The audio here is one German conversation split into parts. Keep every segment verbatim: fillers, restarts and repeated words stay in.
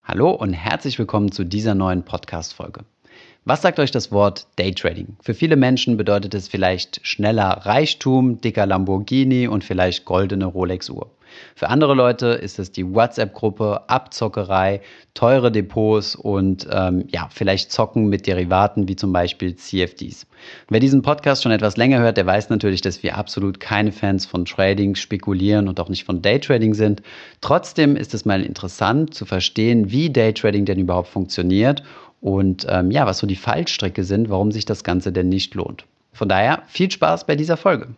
Hallo und herzlich willkommen zu dieser neuen Podcast-Folge. Was sagt euch das Wort Daytrading? Für viele Menschen bedeutet es vielleicht schneller Reichtum, dicker Lamborghini und vielleicht goldene Rolex-Uhr. Für andere Leute ist es die WhatsApp-Gruppe, Abzockerei, teure Depots und ähm, ja, vielleicht Zocken mit Derivaten wie zum Beispiel C F Ds. Wer diesen Podcast schon etwas länger hört, der weiß natürlich, dass wir absolut keine Fans von Trading, Spekulieren und auch nicht von Daytrading sind. Trotzdem ist es mal interessant zu verstehen, wie Daytrading denn überhaupt funktioniert und ähm, ja, was so die Fallstricke sind, warum sich das Ganze denn nicht lohnt. Von daher viel Spaß bei dieser Folge.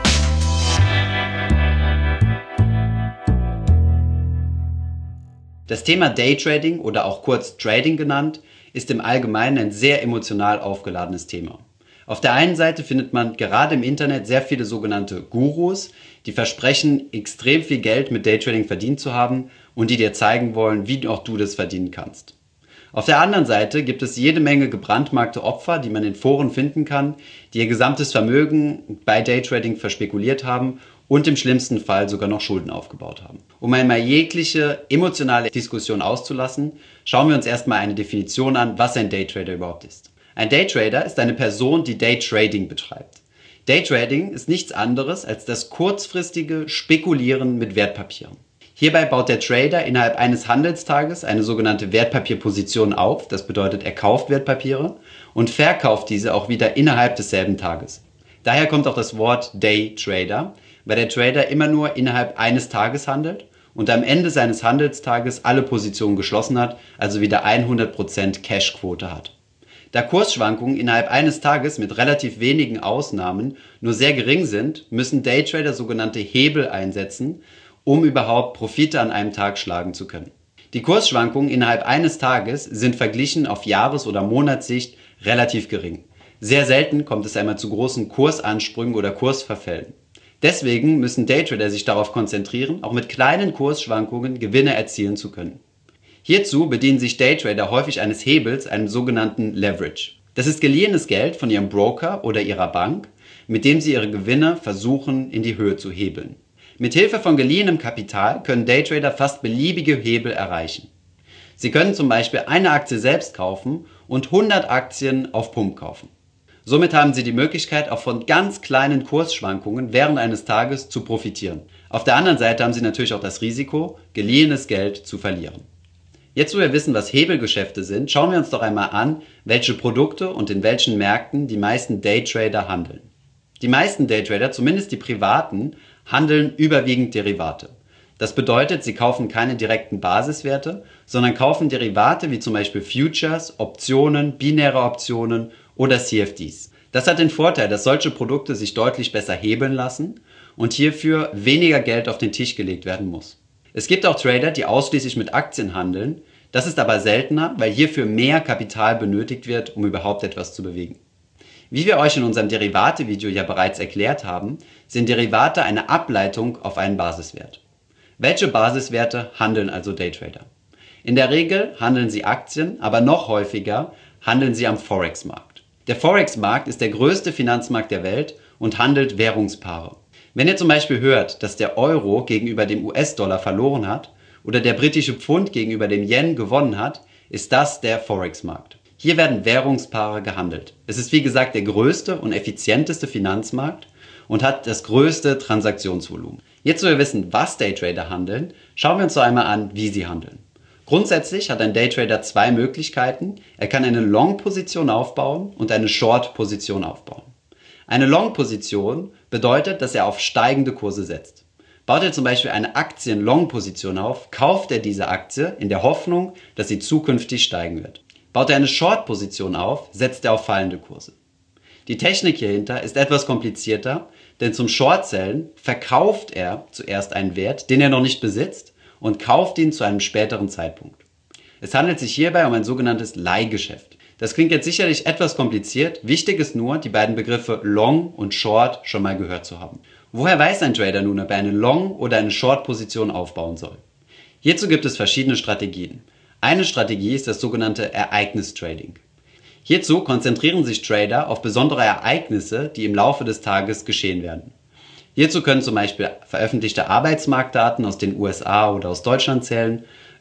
Das Thema Daytrading oder auch kurz Trading genannt, ist im Allgemeinen ein sehr emotional aufgeladenes Thema. Auf der einen Seite findet man gerade im Internet sehr viele sogenannte Gurus, die versprechen, extrem viel Geld mit Daytrading verdient zu haben und die dir zeigen wollen, wie auch du das verdienen kannst. Auf der anderen Seite gibt es jede Menge gebrandmarkte Opfer, die man in Foren finden kann, die ihr gesamtes Vermögen bei Daytrading verspekuliert haben und im schlimmsten Fall sogar noch Schulden aufgebaut haben. Um einmal jegliche emotionale Diskussion auszulassen, schauen wir uns erstmal eine Definition an, was ein Daytrader überhaupt ist. Ein Daytrader ist eine Person, die Daytrading betreibt. Daytrading ist nichts anderes als das kurzfristige Spekulieren mit Wertpapieren. Hierbei baut der Trader innerhalb eines Handelstages eine sogenannte Wertpapierposition auf, das bedeutet, er kauft Wertpapiere und verkauft diese auch wieder innerhalb desselben Tages. Daher kommt auch das Wort Daytrader, weil der Trader immer nur innerhalb eines Tages handelt und am Ende seines Handelstages alle Positionen geschlossen hat, also wieder hundert Prozent Cashquote hat. Da Kursschwankungen innerhalb eines Tages mit relativ wenigen Ausnahmen nur sehr gering sind, müssen Daytrader sogenannte Hebel einsetzen, um überhaupt Profite an einem Tag schlagen zu können. Die Kursschwankungen innerhalb eines Tages sind verglichen auf Jahres- oder Monatssicht relativ gering. Sehr selten kommt es einmal zu großen Kursansprüngen oder Kursverfällen. Deswegen müssen Daytrader sich darauf konzentrieren, auch mit kleinen Kursschwankungen Gewinne erzielen zu können. Hierzu bedienen sich Daytrader häufig eines Hebels, einem sogenannten Leverage. Das ist geliehenes Geld von ihrem Broker oder ihrer Bank, mit dem sie ihre Gewinne versuchen in die Höhe zu hebeln. Mit Hilfe von geliehenem Kapital können Daytrader fast beliebige Hebel erreichen. Sie können zum Beispiel eine Aktie selbst kaufen und hundert Aktien auf Pump kaufen. Somit haben Sie die Möglichkeit, auch von ganz kleinen Kursschwankungen während eines Tages zu profitieren. Auf der anderen Seite haben Sie natürlich auch das Risiko, geliehenes Geld zu verlieren. Jetzt, wo wir wissen, was Hebelgeschäfte sind, schauen wir uns doch einmal an, welche Produkte und in welchen Märkten die meisten Daytrader handeln. Die meisten Daytrader, zumindest die privaten, handeln überwiegend Derivate. Das bedeutet, sie kaufen keine direkten Basiswerte, sondern kaufen Derivate wie zum Beispiel Futures, Optionen, binäre Optionen oder C F Ds. Das hat den Vorteil, dass solche Produkte sich deutlich besser hebeln lassen und hierfür weniger Geld auf den Tisch gelegt werden muss. Es gibt auch Trader, die ausschließlich mit Aktien handeln. Das ist aber seltener, weil hierfür mehr Kapital benötigt wird, um überhaupt etwas zu bewegen. Wie wir euch in unserem Derivate-Video ja bereits erklärt haben, sind Derivate eine Ableitung auf einen Basiswert. Welche Basiswerte handeln also Daytrader? In der Regel handeln sie Aktien, aber noch häufiger handeln sie am Forex-Markt. Der Forex-Markt ist der größte Finanzmarkt der Welt und handelt Währungspaare. Wenn ihr zum Beispiel hört, dass der Euro gegenüber dem U S-Dollar verloren hat oder der britische Pfund gegenüber dem Yen gewonnen hat, ist das der Forex-Markt. Hier werden Währungspaare gehandelt. Es ist wie gesagt der größte und effizienteste Finanzmarkt und hat das größte Transaktionsvolumen. Jetzt, wo wir wissen, was Daytrader handeln, schauen wir uns noch einmal an, wie sie handeln. Grundsätzlich hat ein Daytrader zwei Möglichkeiten. Er kann eine Long-Position aufbauen und eine Short-Position aufbauen. Eine Long-Position bedeutet, dass er auf steigende Kurse setzt. Baut er zum Beispiel eine Aktien-Long-Position auf, kauft er diese Aktie in der Hoffnung, dass sie zukünftig steigen wird. Baut er eine Short-Position auf, setzt er auf fallende Kurse. Die Technik hierhinter ist etwas komplizierter, denn zum Short-Sellen verkauft er zuerst einen Wert, den er noch nicht besitzt, und kauft ihn zu einem späteren Zeitpunkt. Es handelt sich hierbei um ein sogenanntes Leihgeschäft. Das klingt jetzt sicherlich etwas kompliziert, wichtig ist nur, die beiden Begriffe Long und Short schon mal gehört zu haben. Woher weiß ein Trader nun, ob er eine Long- oder eine Short-Position aufbauen soll? Hierzu gibt es verschiedene Strategien. Eine Strategie ist das sogenannte Ereignistrading. Hierzu konzentrieren sich Trader auf besondere Ereignisse, die im Laufe des Tages geschehen werden. Hierzu können zum Beispiel veröffentlichte Arbeitsmarktdaten aus den U S A oder aus Deutschland zählen,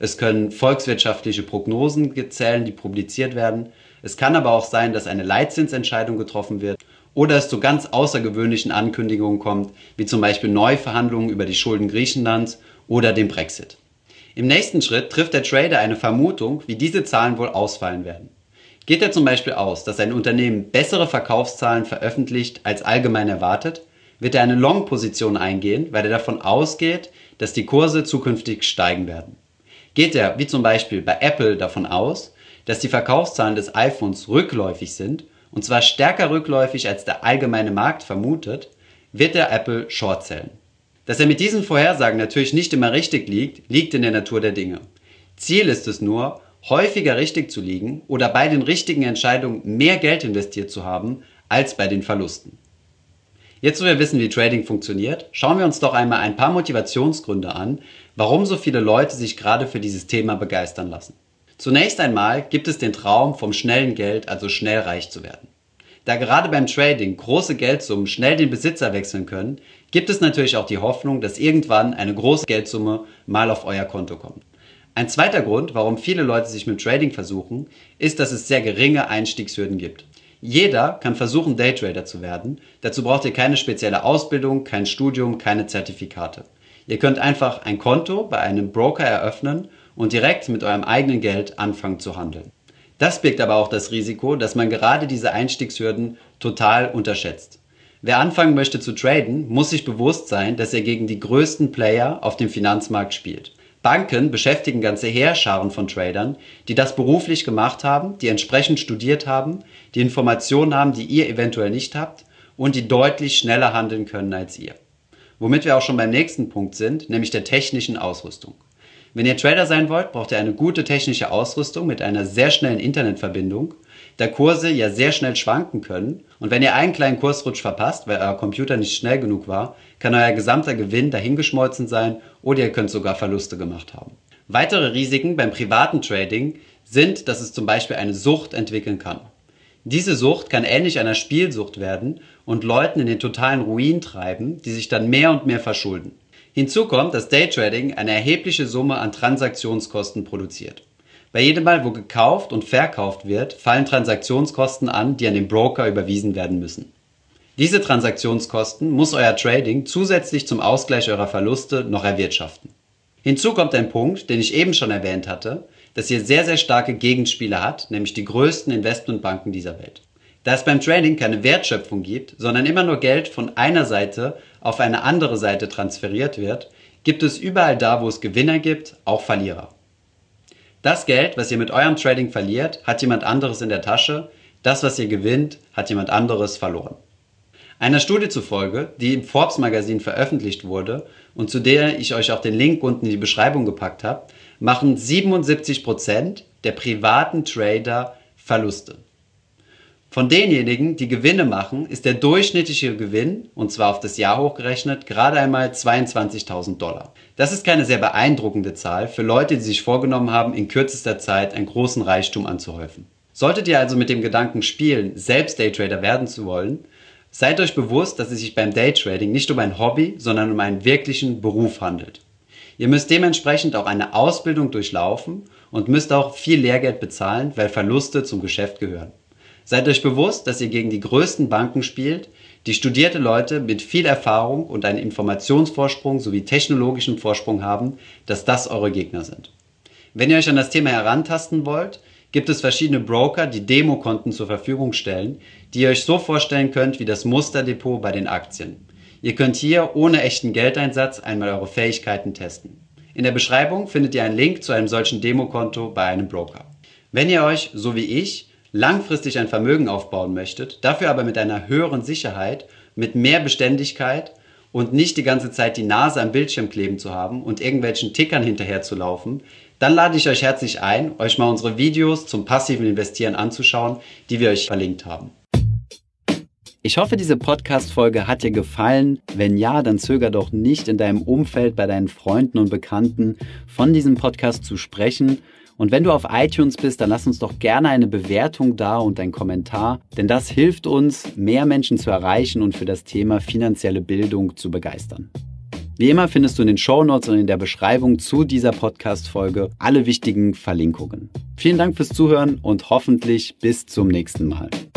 Es können volkswirtschaftliche Prognosen zählen, die publiziert werden. Es kann aber auch sein, dass eine Leitzinsentscheidung getroffen wird oder es zu ganz außergewöhnlichen Ankündigungen kommt, wie zum Beispiel Neuverhandlungen über die Schulden Griechenlands oder den Brexit. Im nächsten Schritt trifft der Trader eine Vermutung, wie diese Zahlen wohl ausfallen werden. Geht er zum Beispiel aus, dass ein Unternehmen bessere Verkaufszahlen veröffentlicht als allgemein erwartet, wird er eine Long-Position eingehen, weil er davon ausgeht, dass die Kurse zukünftig steigen werden. Geht er, wie zum Beispiel bei Apple, davon aus, dass die Verkaufszahlen des iPhones rückläufig sind, und zwar stärker rückläufig als der allgemeine Markt vermutet, wird er Apple short sellen. Dass er mit diesen Vorhersagen natürlich nicht immer richtig liegt, liegt in der Natur der Dinge. Ziel ist es nur, häufiger richtig zu liegen oder bei den richtigen Entscheidungen mehr Geld investiert zu haben, als bei den Verlusten. Jetzt, wo wir wissen, wie Trading funktioniert, schauen wir uns doch einmal ein paar Motivationsgründe an, warum so viele Leute sich gerade für dieses Thema begeistern lassen. Zunächst einmal gibt es den Traum vom schnellen Geld, also schnell reich zu werden. Da gerade beim Trading große Geldsummen schnell den Besitzer wechseln können, gibt es natürlich auch die Hoffnung, dass irgendwann eine große Geldsumme mal auf euer Konto kommt. Ein zweiter Grund, warum viele Leute sich mit Trading versuchen, ist, dass es sehr geringe Einstiegshürden gibt. Jeder kann versuchen, Daytrader zu werden. Dazu braucht ihr keine spezielle Ausbildung, kein Studium, keine Zertifikate. Ihr könnt einfach ein Konto bei einem Broker eröffnen und direkt mit eurem eigenen Geld anfangen zu handeln. Das birgt aber auch das Risiko, dass man gerade diese Einstiegshürden total unterschätzt. Wer anfangen möchte zu traden, muss sich bewusst sein, dass er gegen die größten Player auf dem Finanzmarkt spielt. Banken beschäftigen ganze Heerscharen von Tradern, die das beruflich gemacht haben, die entsprechend studiert haben, die Informationen haben, die ihr eventuell nicht habt und die deutlich schneller handeln können als ihr. Womit wir auch schon beim nächsten Punkt sind, nämlich der technischen Ausrüstung. Wenn ihr Trader sein wollt, braucht ihr eine gute technische Ausrüstung mit einer sehr schnellen Internetverbindung, da Kurse ja sehr schnell schwanken können und wenn ihr einen kleinen Kursrutsch verpasst, weil euer Computer nicht schnell genug war, kann euer gesamter Gewinn dahingeschmolzen sein oder ihr könnt sogar Verluste gemacht haben. Weitere Risiken beim privaten Trading sind, dass es zum Beispiel eine Sucht entwickeln kann. Diese Sucht kann ähnlich einer Spielsucht werden und Leuten in den totalen Ruin treiben, die sich dann mehr und mehr verschulden. Hinzu kommt, dass Daytrading eine erhebliche Summe an Transaktionskosten produziert. Bei jedem Mal, wo gekauft und verkauft wird, fallen Transaktionskosten an, die an den Broker überwiesen werden müssen. Diese Transaktionskosten muss euer Trading zusätzlich zum Ausgleich eurer Verluste noch erwirtschaften. Hinzu kommt ein Punkt, den ich eben schon erwähnt hatte, dass ihr sehr, sehr starke Gegenspieler habt, nämlich die größten Investmentbanken dieser Welt. Da es beim Trading keine Wertschöpfung gibt, sondern immer nur Geld von einer Seite auf eine andere Seite transferiert wird, gibt es überall da, wo es Gewinner gibt, auch Verlierer. Das Geld, was ihr mit eurem Trading verliert, hat jemand anderes in der Tasche. Das, was ihr gewinnt, hat jemand anderes verloren. Einer Studie zufolge, die im Forbes-Magazin veröffentlicht wurde und zu der ich euch auch den Link unten in die Beschreibung gepackt habe, machen siebenundsiebzig Prozent der privaten Trader Verluste. Von denjenigen, die Gewinne machen, ist der durchschnittliche Gewinn, und zwar auf das Jahr hochgerechnet, gerade einmal zweiundzwanzigtausend Dollar. Das ist keine sehr beeindruckende Zahl für Leute, die sich vorgenommen haben, in kürzester Zeit einen großen Reichtum anzuhäufen. Solltet ihr also mit dem Gedanken spielen, selbst Daytrader werden zu wollen, seid euch bewusst, dass es sich beim Daytrading nicht um ein Hobby, sondern um einen wirklichen Beruf handelt. Ihr müsst dementsprechend auch eine Ausbildung durchlaufen und müsst auch viel Lehrgeld bezahlen, weil Verluste zum Geschäft gehören. Seid euch bewusst, dass ihr gegen die größten Banken spielt, die studierte Leute mit viel Erfahrung und einen Informationsvorsprung sowie technologischen Vorsprung haben, dass das eure Gegner sind. Wenn ihr euch an das Thema herantasten wollt, gibt es verschiedene Broker, die Demokonten zur Verfügung stellen, die ihr euch so vorstellen könnt wie das Musterdepot bei den Aktien. Ihr könnt hier ohne echten Geldeinsatz einmal eure Fähigkeiten testen. In der Beschreibung findet ihr einen Link zu einem solchen Demokonto bei einem Broker. Wenn ihr euch, so wie ich, langfristig ein Vermögen aufbauen möchtet, dafür aber mit einer höheren Sicherheit, mit mehr Beständigkeit und nicht die ganze Zeit die Nase am Bildschirm kleben zu haben und irgendwelchen Tickern hinterher zu laufen, dann lade ich euch herzlich ein, euch mal unsere Videos zum passiven Investieren anzuschauen, die wir euch verlinkt haben. Ich hoffe, diese Podcast-Folge hat dir gefallen. Wenn ja, dann zöger doch nicht, in deinem Umfeld, bei deinen Freunden und Bekannten von diesem Podcast zu sprechen. Und wenn du auf iTunes bist, dann lass uns doch gerne eine Bewertung da und einen Kommentar, denn das hilft uns, mehr Menschen zu erreichen und für das Thema finanzielle Bildung zu begeistern. Wie immer findest du in den Shownotes und in der Beschreibung zu dieser Podcast-Folge alle wichtigen Verlinkungen. Vielen Dank fürs Zuhören und hoffentlich bis zum nächsten Mal.